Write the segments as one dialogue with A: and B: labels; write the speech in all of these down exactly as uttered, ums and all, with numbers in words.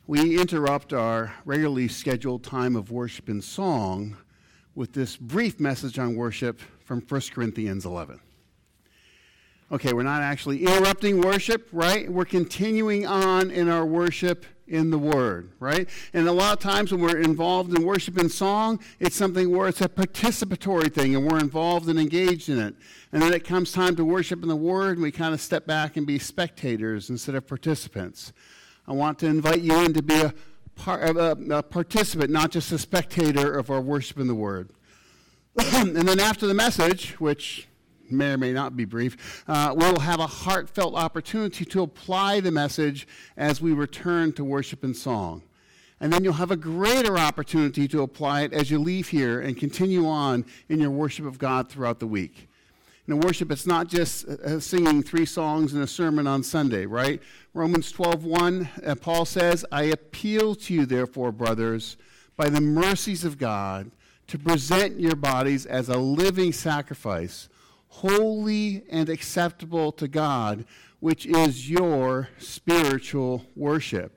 A: we interrupt our regularly scheduled time of worship and song with this brief message on worship from First Corinthians eleven. Okay, we're not actually interrupting worship, right? We're continuing on in our worship in the Word, right? And a lot of times when we're involved in worship and song, it's something where it's a participatory thing and we're involved and engaged in it. And then it comes time to worship in the Word and we kind of step back and be spectators instead of participants. I want to invite you in to be a, par- a, a participant, not just a spectator of our worship in the Word. And then after the message, which may or may not be brief, uh, we'll have a heartfelt opportunity to apply the message as we return to worship and song. And then you'll have a greater opportunity to apply it as you leave here and continue on in your worship of God throughout the week. In worship, it's not just uh, singing three songs and a sermon on Sunday, right? Romans twelve one, uh, Paul says, I appeal to you, therefore, brothers, by the mercies of God, to present your bodies as a living sacrifice, holy and acceptable to God, which is your spiritual worship.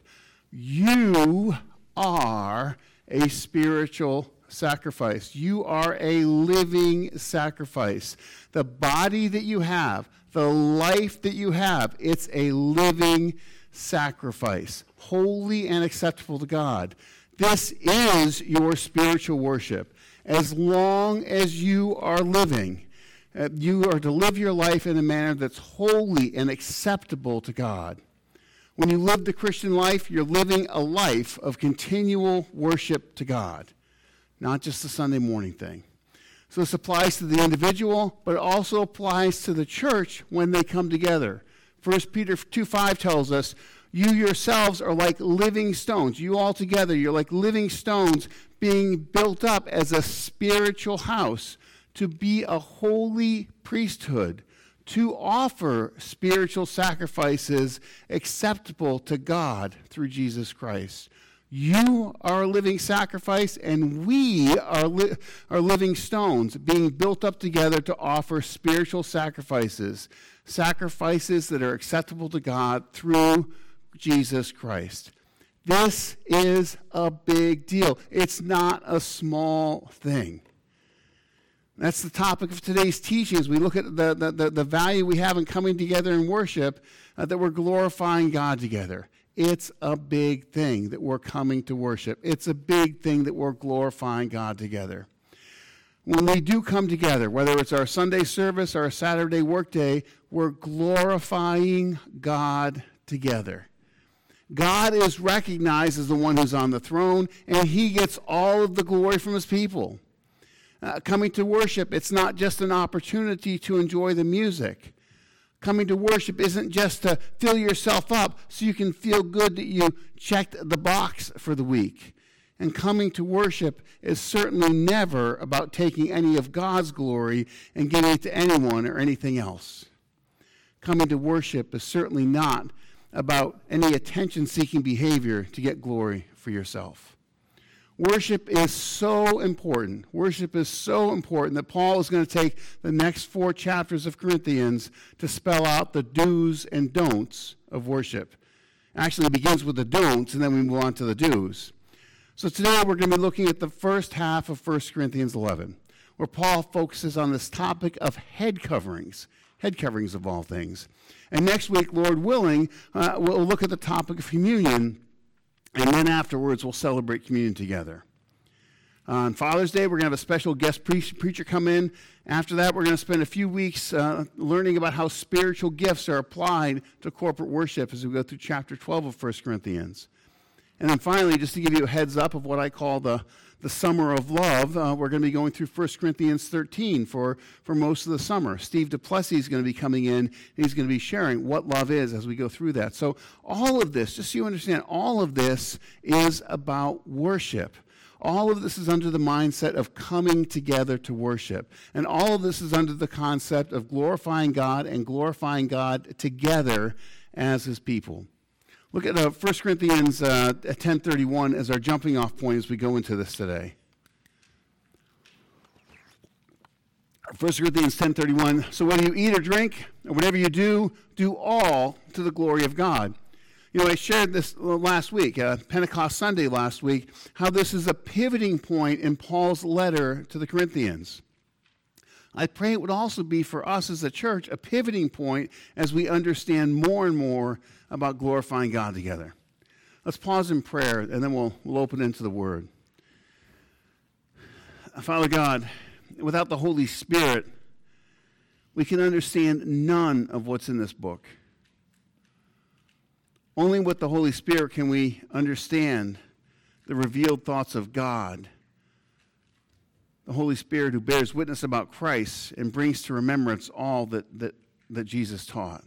A: You are a spiritual sacrifice. You are a living sacrifice. The body that you have, the life that you have, it's a living sacrifice, holy and acceptable to God. This is your spiritual worship. As long as you are living, uh, you are to live your life in a manner that's holy and acceptable to God. When you live the Christian life, you're living a life of continual worship to God, not just a Sunday morning thing. So this applies to the individual, but it also applies to the church when they come together. First Peter two five tells us, you yourselves are like living stones. You all together, you're like living stones being built up as a spiritual house to be a holy priesthood, to offer spiritual sacrifices acceptable to God through Jesus Christ. You are a living sacrifice, and we are, li- are living stones being built up together to offer spiritual sacrifices, sacrifices that are acceptable to God through Jesus Christ. This is a big deal. It's not a small thing. That's the topic of today's teaching as we look at the, the, the, the value we have in coming together in worship, uh, that we're glorifying God together. It's a big thing that we're coming to worship. It's a big thing that we're glorifying God together. When we do come together, whether it's our Sunday service or a Saturday workday, we're glorifying God together. God is recognized as the one who's on the throne, and he gets all of the glory from his people. Uh, coming to worship, it's not just an opportunity to enjoy the music. Coming to worship isn't just to fill yourself up so you can feel good that you checked the box for the week. And coming to worship is certainly never about taking any of God's glory and giving it to anyone or anything else. Coming to worship is certainly not about any attention-seeking behavior to get glory for yourself. Worship is so important. Worship is so important that Paul is going to take the next four chapters of Corinthians to spell out the do's and don'ts of worship. Actually, it begins with the don'ts, and then we move on to the do's. So today we're going to be looking at the first half of First Corinthians eleven, where Paul focuses on this topic of head coverings, head coverings of all things. And next week, Lord willing, uh, we'll look at the topic of communion. And then afterwards, we'll celebrate communion together. On Father's Day, we're going to have a special guest pre- preacher come in. After that, we're going to spend a few weeks uh, learning about how spiritual gifts are applied to corporate worship as we go through chapter twelve of First Corinthians. And then finally, just to give you a heads up of what I call the, the summer of love, uh, we're going to be going through First Corinthians thirteen for, for most of the summer. Steve DuPlessis is going to be coming in, and he's going to be sharing what love is as we go through that. So all of this, just so you understand, all of this is about worship. All of this is under the mindset of coming together to worship. And all of this is under the concept of glorifying God and glorifying God together as his people. Look at uh, First Corinthians uh, ten thirty-one as our jumping off point as we go into this today. First Corinthians ten thirty-one, so whether you eat or drink, or whatever you do, do all to the glory of God. You You know, I shared this last week, uh, Pentecost Sunday last week, how this is a pivoting point in Paul's letter to the Corinthians. I pray it would also be for us as a church a pivoting point as we understand more and more about glorifying God together. Let's pause in prayer, and then we'll, we'll open into the Word. Father God, without the Holy Spirit, we can understand none of what's in this book. Only with the Holy Spirit can we understand the revealed thoughts of God. The Holy Spirit who bears witness about Christ and brings to remembrance all that, that, that Jesus taught.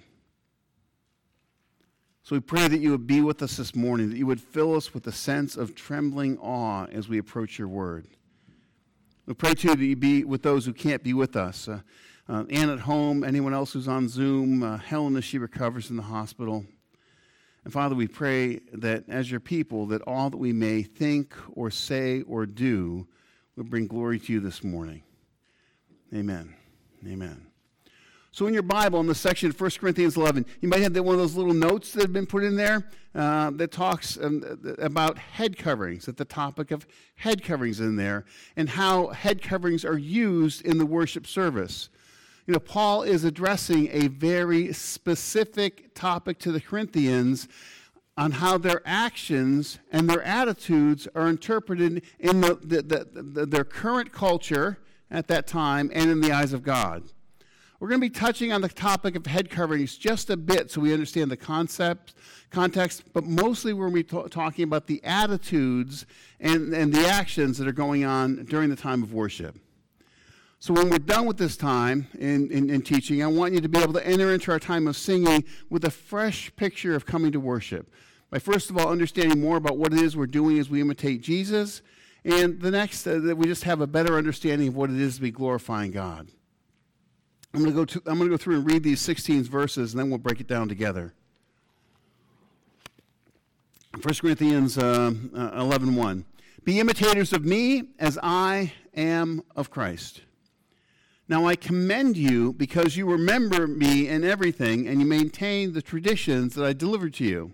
A: So we pray that you would be with us this morning, that you would fill us with a sense of trembling awe as we approach your word. We pray, too, that you be with those who can't be with us. Uh, uh, Ann at home, anyone else who's on Zoom, uh, Helen as she recovers in the hospital. And Father, we pray that as your people, that all that we may think or say or do will bring glory to you this morning. Amen. Amen. So in your Bible, in the section of First Corinthians eleven, you might have one of those little notes that have been put in there uh, that talks um, about head coverings, that the topic of head coverings in there, and how head coverings are used in the worship service. You know, Paul is addressing a very specific topic to the Corinthians on how their actions and their attitudes are interpreted in the, the, the, the, their current culture at that time and in the eyes of God. We're going to be touching on the topic of head coverings just a bit so we understand the concept, context, but mostly we're going to be t- talking about the attitudes and, and the actions that are going on during the time of worship. So when we're done with this time in, in, in teaching, I want you to be able to enter into our time of singing with a fresh picture of coming to worship. By first of all understanding more about what it is we're doing as we imitate Jesus, and the next, uh, that we just have a better understanding of what it is to be glorifying God. I'm going to go to, I'm going to go through and read these sixteen verses, and then we'll break it down together. First Corinthians uh, uh, eleven one. Be imitators of me as I am of Christ. Now I commend you because you remember me in everything, and you maintain the traditions that I delivered to you.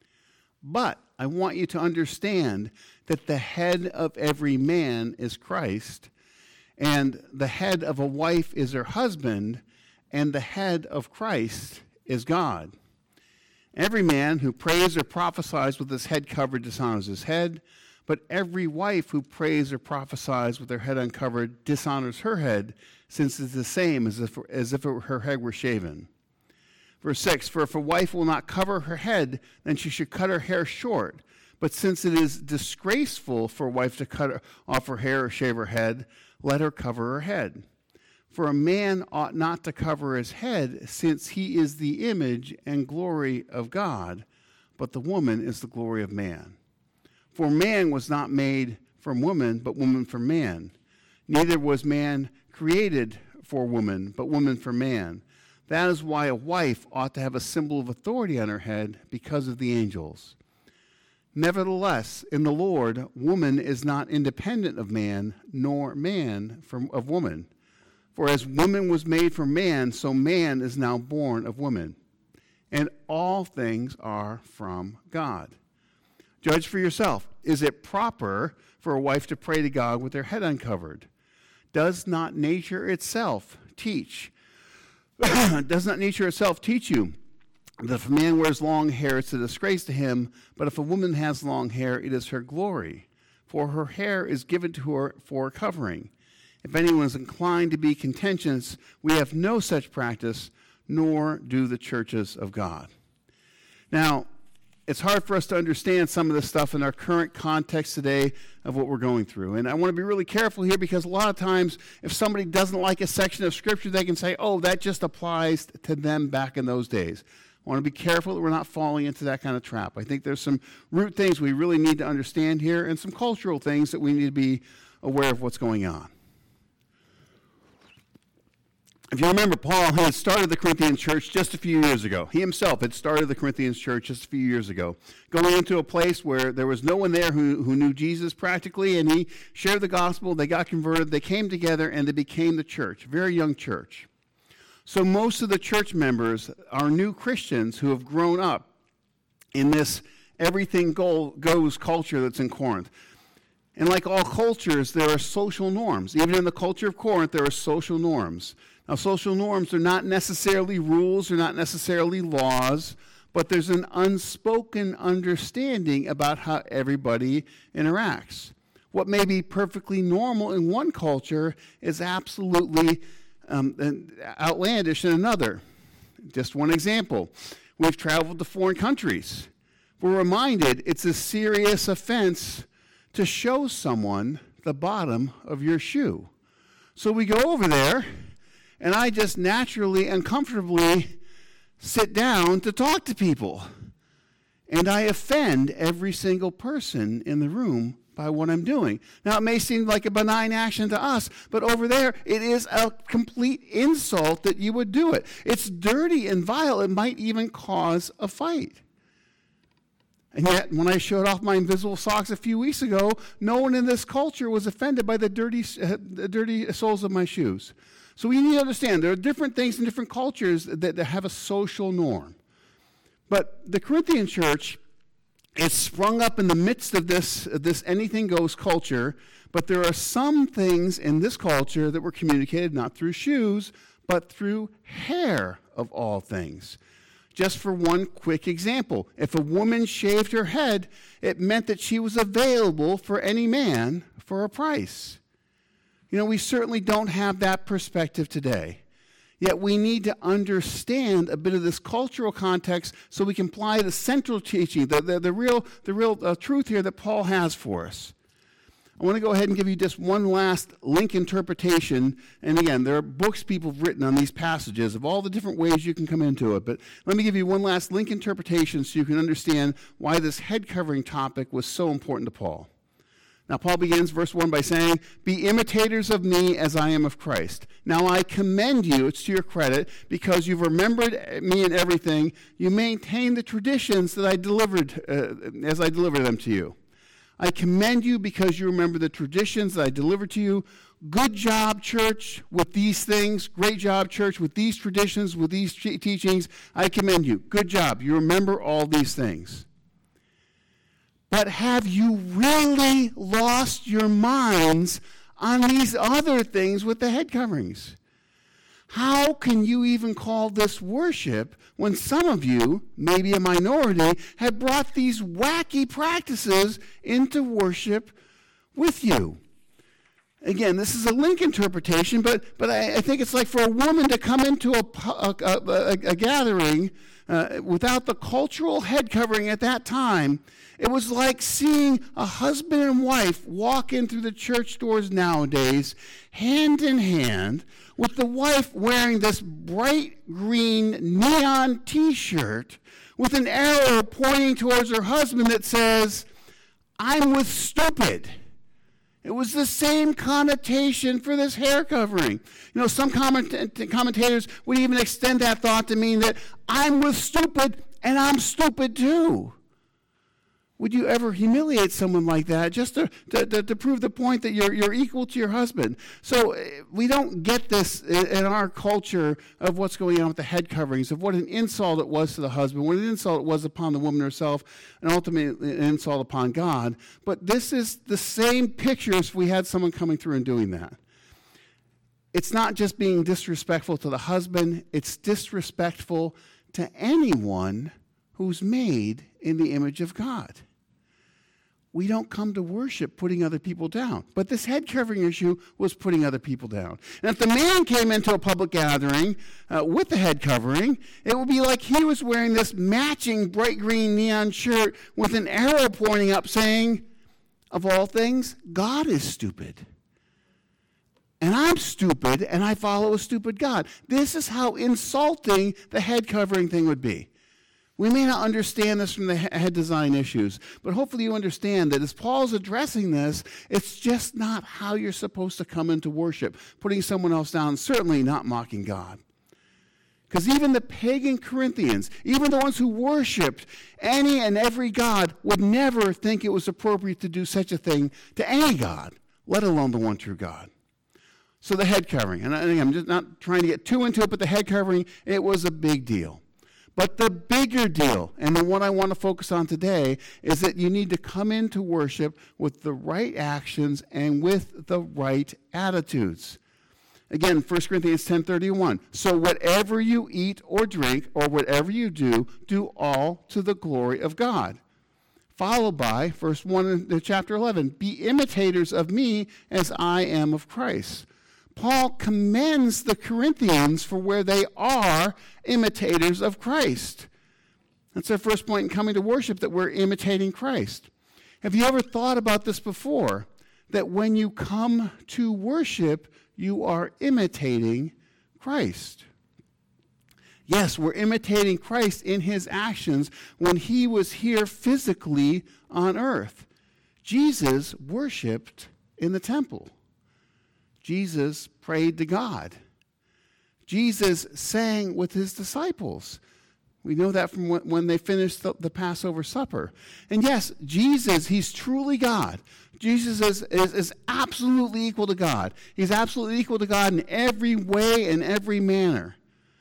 A: But I want you to understand that the head of every man is Christ, and the head of a wife is her husband, and the head of Christ is God. Every man who prays or prophesies with his head covered dishonors his head, but every wife who prays or prophesies with her head uncovered dishonors her head, since it's the same as if, as if it, her head were shaven. Verse six, for if a wife will not cover her head, then she should cut her hair short. But since it is disgraceful for a wife to cut off her hair or shave her head, let her cover her head. For a man ought not to cover his head, since he is the image and glory of God, but the woman is the glory of man. For man was not made from woman, but woman from man. Neither was man created for woman, but woman for man. That is why a wife ought to have a symbol of authority on her head because of the angels. Nevertheless, in the Lord, woman is not independent of man, nor man from, of woman. For as woman was made from man, so man is now born of woman. And all things are from God. Judge for yourself. Is it proper for a wife to pray to God with her head uncovered? Does not nature itself teach? Does not nature itself teach you that if a man wears long hair, it's a disgrace to him, but if a woman has long hair, it is her glory, for her hair is given to her for covering. If anyone is inclined to be contentious, we have no such practice, nor do the churches of God. Now, it's hard for us to understand some of this stuff in our current context today of what we're going through. And I want to be really careful here because a lot of times if somebody doesn't like a section of Scripture, they can say, oh, that just applies to them back in those days. I want to be careful that we're not falling into that kind of trap. I think there's some root things we really need to understand here and some cultural things that we need to be aware of what's going on. If you remember, Paul had started the Corinthian church just a few years ago. He himself had started the Corinthian church just a few years ago, going into a place where there was no one there who, who knew Jesus practically, and he shared the gospel, they got converted, they came together, and they became the church, a very young church. So most of the church members are new Christians who have grown up in this everything go, goes culture that's in Corinth. And like all cultures, there are social norms. Even in the culture of Corinth, there are social norms. Now, social norms are not necessarily rules, they're not necessarily laws, but there's an unspoken understanding about how everybody interacts. What may be perfectly normal in one culture is absolutely um, outlandish in another. Just one example. We've traveled to foreign countries. We're reminded it's a serious offense to show someone the bottom of your shoe. So we go over there, and I just naturally and comfortably sit down to talk to people. And I offend every single person in the room by what I'm doing. Now, it may seem like a benign action to us, but over there, it is a complete insult that you would do it. It's dirty and vile. It might even cause a fight. And yet, when I showed off my invisible socks a few weeks ago, no one in this culture was offended by the dirty, uh, the dirty soles of my shoes. So we need to understand there are different things in different cultures that, that have a social norm. But the Corinthian church, it sprung up in the midst of this, this anything goes culture, but there are some things in this culture that were communicated not through shoes, but through hair of all things. Just for one quick example, if a woman shaved her head, it meant that she was available for any man for a price. You know, we certainly don't have that perspective today. Yet we need to understand a bit of this cultural context so we can apply the central teaching, the, the, the real, the real uh, truth here that Paul has for us. I want to go ahead and give you just one last link interpretation. And again, there are books people have written on these passages of all the different ways you can come into it. But let me give you one last link interpretation so you can understand why this head covering topic was so important to Paul. Now, Paul begins verse one by saying, "Be imitators of me as I am of Christ. Now I commend you," it's to your credit, "because you've remembered me in everything. You maintain the traditions that I delivered uh, as I delivered them to you. I commend you because you remember the traditions that I delivered to you. Good job, church, with these things. Great job, church, with these traditions, with these teachings. I commend you. Good job. You remember all these things. But have you really lost your minds on these other things with the head coverings? How can you even call this worship when some of you, maybe a minority, have brought these wacky practices into worship with you?" Again, this is a link interpretation, but, but I, I think it's like for a woman to come into a, a, a, a gathering uh, without the cultural head covering at that time. It was like seeing a husband and wife walk in through the church doors nowadays, hand in hand, with the wife wearing this bright green neon t-shirt with an arrow pointing towards her husband that says, "I'm with stupid." It was the same connotation for this hair covering. You know, some comment- commentators would even extend that thought to mean that I'm with stupid and I'm stupid too. Would you ever humiliate someone like that just to, to, to, to prove the point that you're, you're equal to your husband? So we don't get this in our culture of what's going on with the head coverings, of what an insult it was to the husband, what an insult it was upon the woman herself, and ultimately an insult upon God. But this is the same picture if we had someone coming through and doing that. It's not just being disrespectful to the husband, it's disrespectful to anyone who's made in the image of God. We don't come to worship putting other people down. But this head covering issue was putting other people down. And if the man came into a public gathering uh, with the head covering, it would be like he was wearing this matching bright green neon shirt with an arrow pointing up saying, of all things, God is stupid. And I'm stupid, and I follow a stupid God. This is how insulting the head covering thing would be. We may not understand this from the head design issues, but hopefully you understand that as Paul's addressing this, it's just not how you're supposed to come into worship, putting someone else down, certainly not mocking God. Because even the pagan Corinthians, even the ones who worshipped any and every god, would never think it was appropriate to do such a thing to any god, let alone the one true God. So the head covering, and I'm just not trying to get too into it, but the head covering, it was a big deal. But the bigger deal, and the one I want to focus on today, is that you need to come into worship with the right actions and with the right attitudes. Again, First Corinthians ten thirty-one. So whatever you eat or drink or whatever you do, do all to the glory of God. Followed by verse one in chapter eleven. Be imitators of me as I am of Christ. Paul commends the Corinthians for where they are imitators of Christ. That's our first point in coming to worship, that we're imitating Christ. Have you ever thought about this before? That when you come to worship, you are imitating Christ. Yes, we're imitating Christ in his actions when he was here physically on earth. Jesus worshiped in the temple. Jesus prayed to God. Jesus sang with his disciples. We know that from when they finished the, the Passover supper. And yes, Jesus, he's truly God. Jesus is, is, is absolutely equal to God. He's absolutely equal to God in every way and every manner.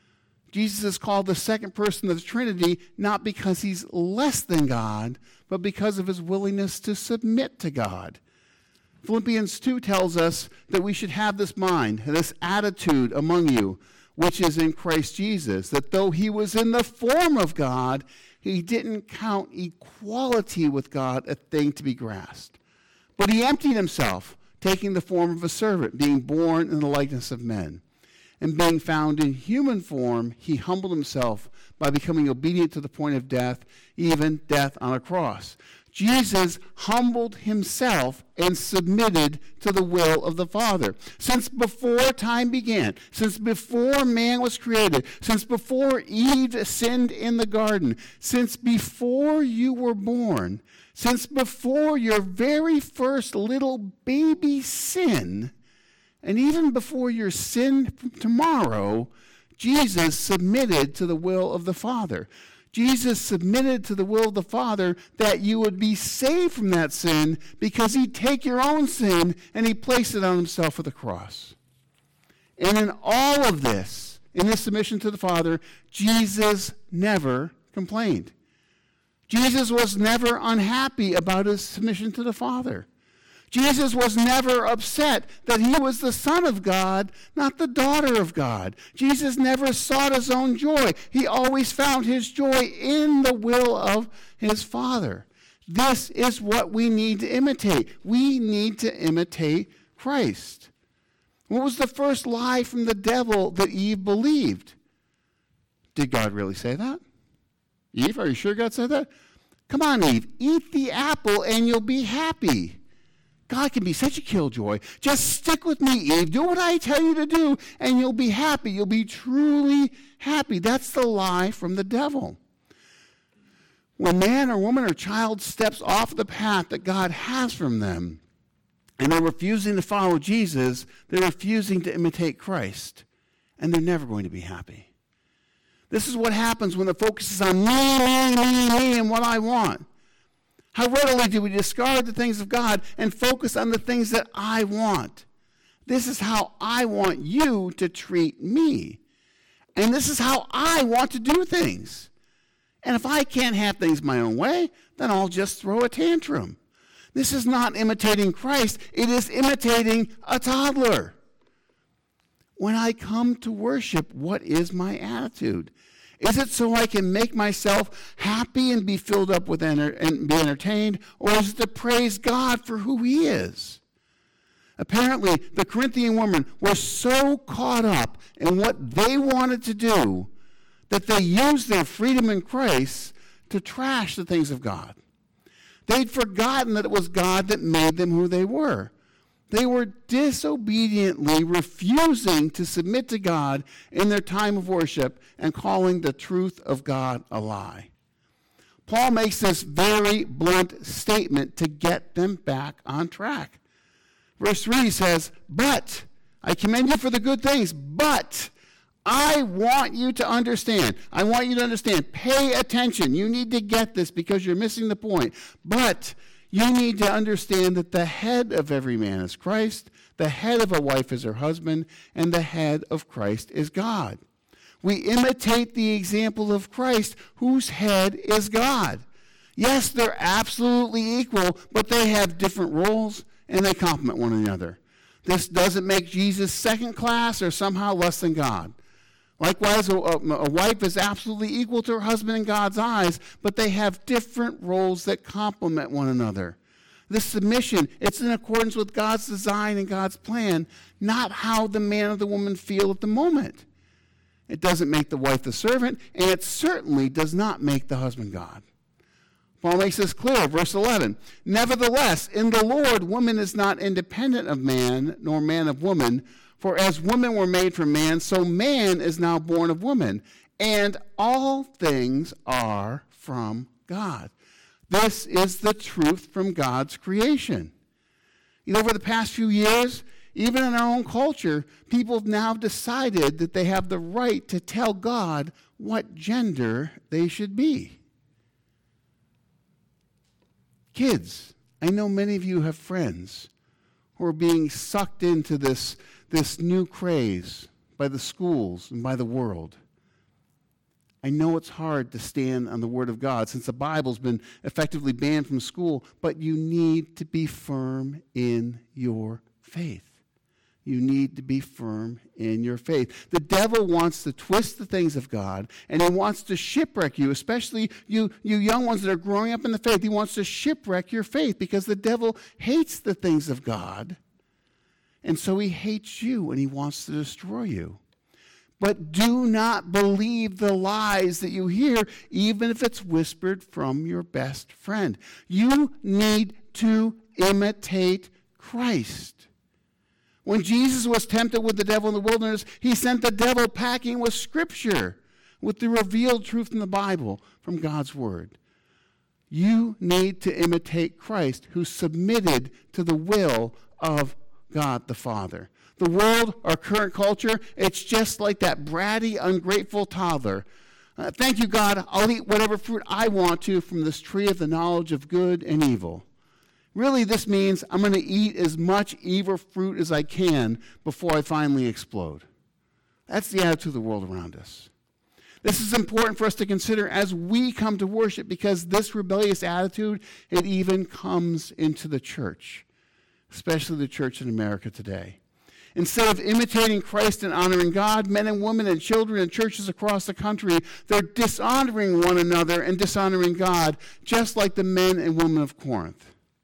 A: Jesus is called the second person of the Trinity, not because he's less than God, but because of his willingness to submit to God. Philippians two tells us that we should have this mind, this attitude among you, which is in Christ Jesus, that though he was in the form of God, he didn't count equality with God a thing to be grasped. But he emptied himself, taking the form of a servant, being born in the likeness of men. And being found in human form, he humbled himself by becoming obedient to the point of death, even death on a cross. Jesus humbled himself and submitted to the will of the Father. Since before time began, since before man was created, since before Eve sinned in the garden, since before you were born, since before your very first little baby sin, and even before your sin tomorrow, Jesus submitted to the will of the Father. Jesus submitted to the will of the Father that you would be saved from that sin because he'd take your own sin and he placed it on himself at the cross. And in all of this, in this submission to the Father, Jesus never complained. Jesus was never unhappy about his submission to the Father. Jesus was never upset that he was the Son of God, not the daughter of God. Jesus never sought his own joy. He always found his joy in the will of his Father. This is what we need to imitate. We need to imitate Christ. What was the first lie from the devil that Eve believed? Did God really say that? Eve, are you sure God said that? Come on, Eve, eat the apple and you'll be happy. God can be such a killjoy. Just stick with me, Eve. Do what I tell you to do, and you'll be happy. You'll be truly happy. That's the lie from the devil. When man or woman or child steps off the path that God has from them, and they're refusing to follow Jesus, they're refusing to imitate Christ, and they're never going to be happy. This is what happens when the focus is on me, me, me, me, and what I want. How readily do we discard the things of God and focus on the things that I want? This is how I want you to treat me. And this is how I want to do things. And if I can't have things my own way, then I'll just throw a tantrum. This is not imitating Christ. It is imitating a toddler. When I come to worship, what is my attitude? Is it so I can make myself happy and be filled up with enter- and be entertained, or is it to praise God for who he is? Apparently, the Corinthian women were so caught up in what they wanted to do that they used their freedom in Christ to trash the things of God. They'd forgotten that it was God that made them who they were. They were disobediently refusing to submit to God in their time of worship and calling the truth of God a lie. Paul makes this very blunt statement to get them back on track. Verse three says, but I commend you for the good things, but I want you to understand. I want you to understand. Pay attention. You need to get this because you're missing the point. But you need to understand that the head of every man is Christ, the head of a wife is her husband, and the head of Christ is God. We imitate the example of Christ, whose head is God. Yes, they're absolutely equal, but they have different roles and they complement one another. This doesn't make Jesus second class or somehow less than God. Likewise, a, a, a wife is absolutely equal to her husband in God's eyes, but they have different roles that complement one another. This submission, it's in accordance with God's design and God's plan, not how the man or the woman feel at the moment. It doesn't make the wife the servant, and it certainly does not make the husband God. Paul makes this clear, verse eleven. Nevertheless, in the Lord, woman is not independent of man, nor man of woman. For as women were made from man, so man is now born of woman. And all things are from God. This is the truth from God's creation. You know, over the past few years, even in our own culture, people have now decided that they have the right to tell God what gender they should be. Kids, I know many of you have friends who are being sucked into this, this new craze by the schools and by the world. I know it's hard to stand on the Word of God since the Bible's been effectively banned from school, but you need to be firm in your faith. You need to be firm in your faith. The devil wants to twist the things of God, and he wants to shipwreck you, especially you, you young ones that are growing up in the faith. He wants to shipwreck your faith because the devil hates the things of God, and so he hates you, and he wants to destroy you. But do not believe the lies that you hear, even if it's whispered from your best friend. You need to imitate Christ. When Jesus was tempted with the devil in the wilderness, he sent the devil packing with Scripture, with the revealed truth in the Bible from God's Word. You need to imitate Christ, who submitted to the will of God the Father. The world, our current culture, it's just like that bratty, ungrateful toddler. Uh, thank you, God, I'll eat whatever fruit I want to from this tree of the knowledge of good and evil. Really, this means I'm going to eat as much evil fruit as I can before I finally explode. That's the attitude of the world around us. This is important for us to consider as we come to worship, because this rebellious attitude, it even comes into the church, especially the church in America today. Instead of imitating Christ and honoring God, men and women and children and churches across the country, they're dishonoring one another and dishonoring God, just like the men and women of Corinth.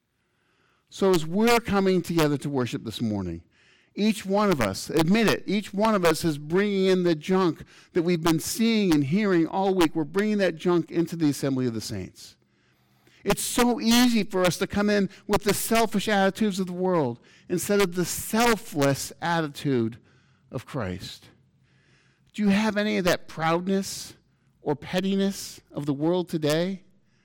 A: So as we're coming together to worship this morning, each one of us, admit it, each one of us is bringing in the junk that we've been seeing and hearing all week. We're bringing that junk into the assembly of the saints. It's so easy for us to come in with the selfish attitudes of the world instead of the selfless attitude of Christ. Do you have any of that proudness or pettiness of the world today?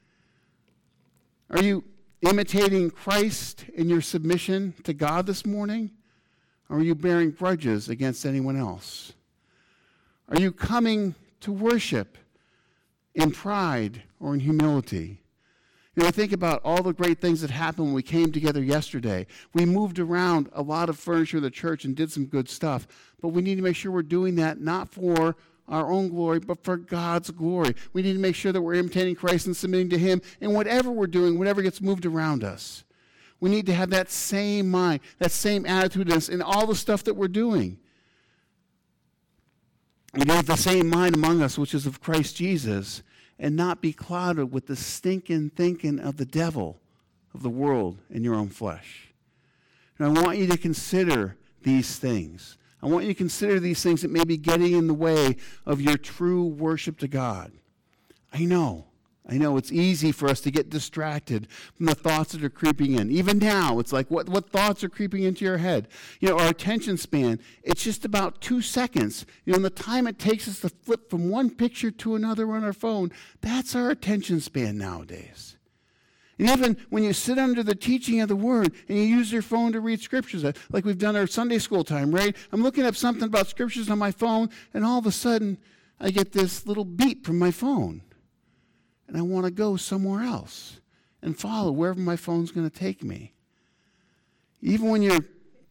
A: Are you imitating Christ in your submission to God this morning? Or are you bearing grudges against anyone else? Are you coming to worship in pride or in humility? You know, I think about all the great things that happened when we came together yesterday. We moved around a lot of furniture in the church and did some good stuff, but we need to make sure we're doing that not for our own glory, but for God's glory. We need to make sure that we're imitating Christ and submitting to Him in whatever we're doing, whatever gets moved around us. We need to have that same mind, that same attitude in all the stuff that we're doing. We need to have the same mind among us, which is of Christ Jesus, and not be clouded with the stinking thinking of the devil, of the world, and your own flesh. And I want you to consider these things. I want you to consider these things that may be getting in the way of your true worship to God. I know, I know it's easy for us to get distracted from the thoughts that are creeping in. Even now, it's like, what, what thoughts are creeping into your head? You know, our attention span, it's just about two seconds. You know, and the time it takes us to flip from one picture to another on our phone, that's our attention span nowadays. And even when you sit under the teaching of the Word and you use your phone to read Scriptures, like we've done our Sunday school time, right? I'm looking up something about Scriptures on my phone, and all of a sudden, I get this little beep from my phone. And I want to go somewhere else and follow wherever my phone's going to take me. Even when you're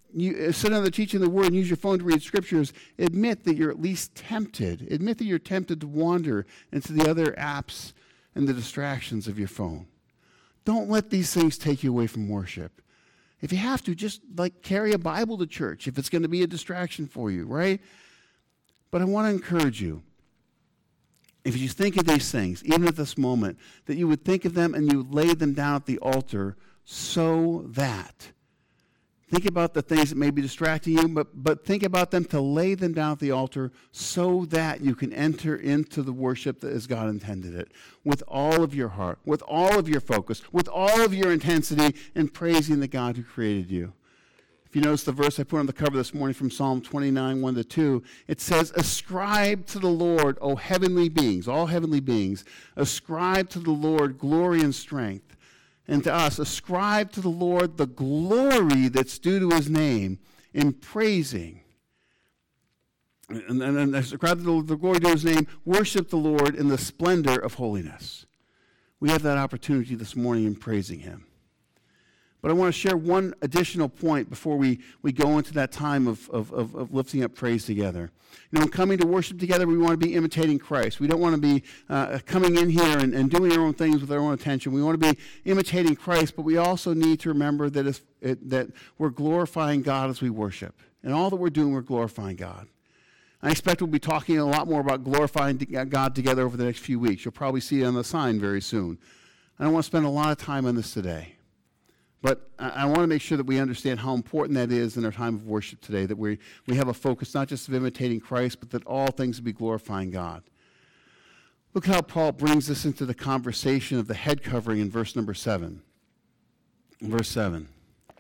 A: you sit under the teaching of the Word and use your phone to read Scriptures, admit that you're at least tempted. Admit that you're tempted to wander into the other apps and the distractions of your phone. Don't let these things take you away from worship. If you have to, just like carry a Bible to church if it's going to be a distraction for you, right? But I want to encourage you, if you think of these things, even at this moment, that you would think of them and you would lay them down at the altar so that, think about the things that may be distracting you, but, but think about them to lay them down at the altar so that you can enter into the worship that as God intended it, with all of your heart, with all of your focus, with all of your intensity, and praising the God who created you. If you notice the verse I put on the cover this morning from Psalm twenty-nine, one to two, it says, ascribe to the Lord, O heavenly beings, all heavenly beings, ascribe to the Lord glory and strength. And to us, ascribe to the Lord the glory that's due to his name in praising. And, and, and ascribe to the, the glory to his name, worship the Lord in the splendor of holiness. We have that opportunity this morning in praising him. But I want to share one additional point before we, we go into that time of, of, of, of lifting up praise together. You know, in coming to worship together, we want to be imitating Christ. We don't want to be uh, coming in here and, and doing our own things with our own attention. We want to be imitating Christ, but we also need to remember that, it's, it, that we're glorifying God as we worship. And all that we're doing, we're glorifying God. I expect we'll be talking a lot more about glorifying God together over the next few weeks. You'll probably see it on the sign very soon. I don't want to spend a lot of time on this today. But I want to make sure that we understand how important that is in our time of worship today, that we, we have a focus not just of imitating Christ, but that all things will be glorifying God. Look how Paul brings us into the conversation of the head covering in verse number seven. Verse seven.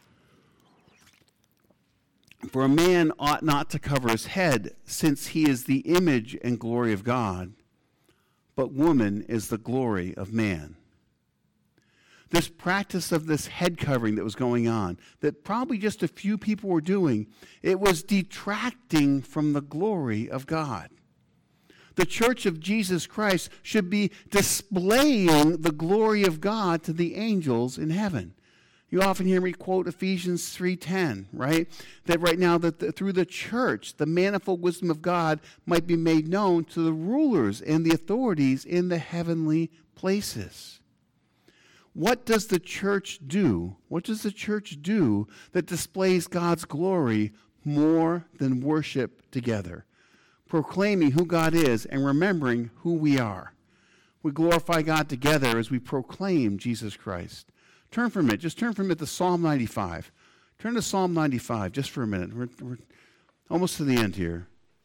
A: For a man ought not to cover his head, since he is the image and glory of God, but woman is the glory of man. This practice of this head covering that was going on, that probably just a few people were doing, it was detracting from the glory of God. The church of Jesus Christ should be displaying the glory of God to the angels in heaven. You often hear me quote Ephesians three ten, right? That right now, that the, through the church, the manifold wisdom of God might be made known to the rulers and the authorities in the heavenly places. What does the church do? What does the church do that displays God's glory more than worship together? Proclaiming who God is and remembering who we are. We glorify God together as we proclaim Jesus Christ. Turn for a minute. Just turn for a minute to Psalm ninety-five. Turn to Psalm ninety-five just for a minute. We're, we're almost to the end here.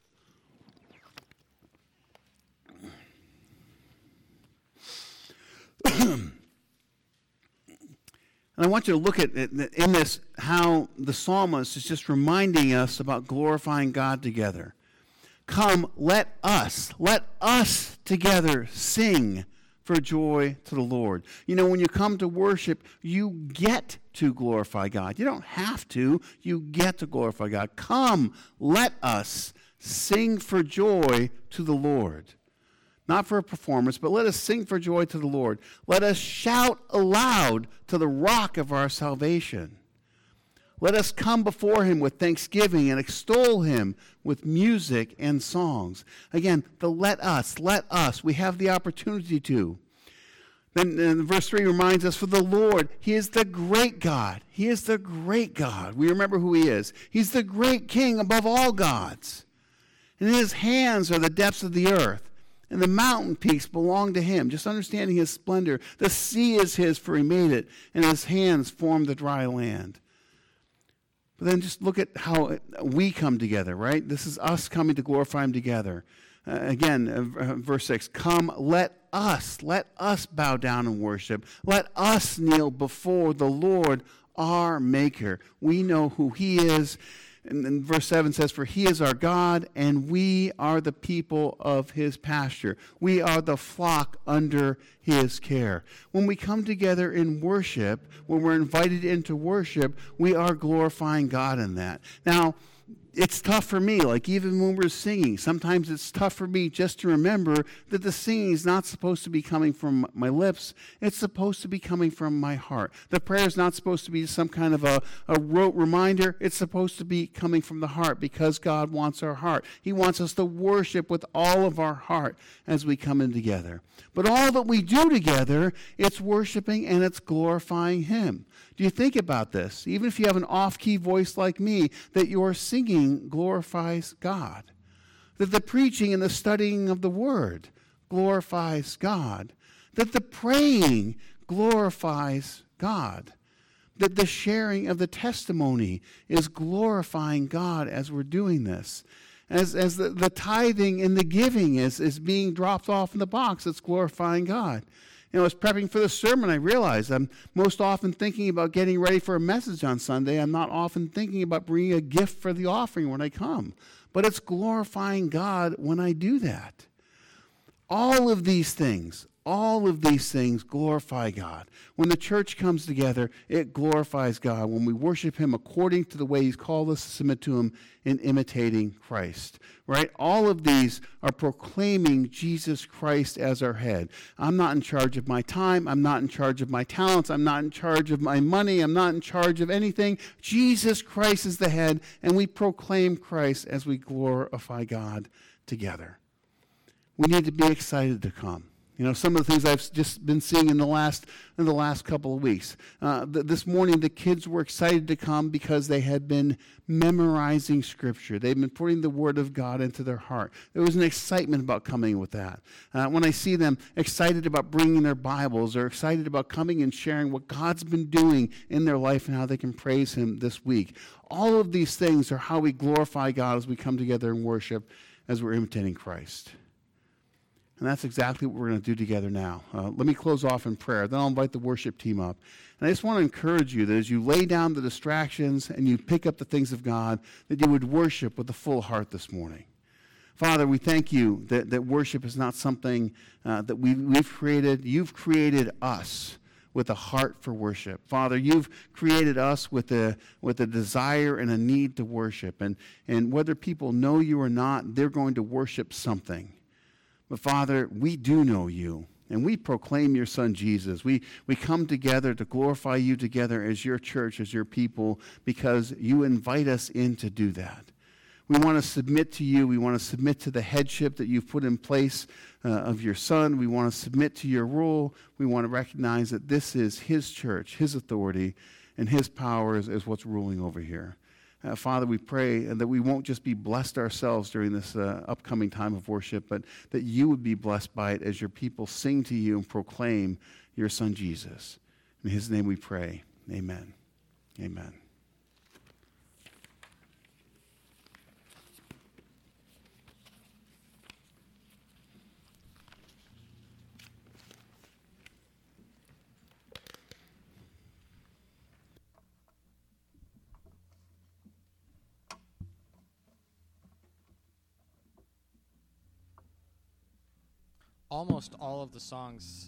A: And I want you to look at, in this, how the psalmist is just reminding us about glorifying God together. Come, let us, let us together sing for joy to the Lord. You know, when you come to worship, you get to glorify God. You don't have to. You get to glorify God. Come, let us sing for joy to the Lord. Not for a performance, but let us sing for joy to the Lord. Let us shout aloud to the rock of our salvation. Let us come before him with thanksgiving and extol him with music and songs. Again, the let us, let us. We have the opportunity to. Then, then verse three reminds us, for the Lord, he is the great God. He is the great God. We remember who he is. He's the great King above all gods. And in his hands are the depths of the earth. And the mountain peaks belong to him. Just understanding his splendor. The sea is his, for he made it, and his hands formed the dry land. But then just look at how we come together, right? This is us coming to glorify him together. Uh, again, uh, verse six, come, let us, let us bow down and worship. Let us kneel before the Lord, our Maker. We know who he is. And then verse seven says, for he is our God, and we are the people of his pasture. We are the flock under his care. When we come together in worship, when we're invited into worship, we are glorifying God in that. Now, it's tough for me, like even when we're singing, sometimes it's tough for me just to remember that the singing is not supposed to be coming from my lips. It's supposed to be coming from my heart. The prayer is not supposed to be some kind of a, a rote reminder. It's supposed to be coming from the heart because God wants our heart. He wants us to worship with all of our heart as we come in together. But all that we do together, it's worshiping and it's glorifying Him. Do you think about this? Even if you have an off-key voice like me, that your singing glorifies God. That the preaching and the studying of the Word glorifies God. That the praying glorifies God. That the sharing of the testimony is glorifying God as we're doing this. As, as the, the tithing and the giving is, is being dropped off in the box, it's glorifying God. You know, I was prepping for the sermon, I realized I'm most often thinking about getting ready for a message on Sunday. I'm not often thinking about bringing a gift for the offering when I come. But it's glorifying God when I do that. All of these things, all of these things glorify God. When the church comes together, it glorifies God. When we worship Him according to the way He's called us to submit to Him in imitating Christ, right? All of these are proclaiming Jesus Christ as our head. I'm not in charge of my time. I'm not in charge of my talents. I'm not in charge of my money. I'm not in charge of anything. Jesus Christ is the head, and we proclaim Christ as we glorify God together. We need to be excited to come. You know, some of the things I've just been seeing in the last in the last couple of weeks. Uh, th- this morning, the kids were excited to come because they had been memorizing Scripture. They've been putting the Word of God into their heart. There was an excitement about coming with that. Uh, when I see them excited about bringing their Bibles, or excited about coming and sharing what God's been doing in their life and how they can praise Him this week. All of these things are how we glorify God as we come together and worship as we're imitating Christ. And that's exactly what we're going to do together now. Uh, let me close off in prayer. Then I'll invite the worship team up. And I just want to encourage you that as you lay down the distractions and you pick up the things of God, that you would worship with a full heart this morning. Father, we thank you that, that worship is not something uh, that we, we've created. You've created us with a heart for worship. Father, you've created us with a with a desire and a need to worship. And, and whether people know you or not, they're going to worship something. But Father, we do know you, and we proclaim your Son Jesus. We, we come together to glorify you together as your church, as your people, because you invite us in to do that. We want to submit to you. We want to submit to the headship that you've put in place uh, of your Son. We want to submit to your rule. We want to recognize that this is his church, his authority, and his power is, is what's ruling over here. Uh, Father, we pray that we won't just be blessed ourselves during this uh, upcoming time of worship, but that you would be blessed by it as your people sing to you and proclaim your Son Jesus. In his name we pray. Amen. Amen.
B: Almost all of the songs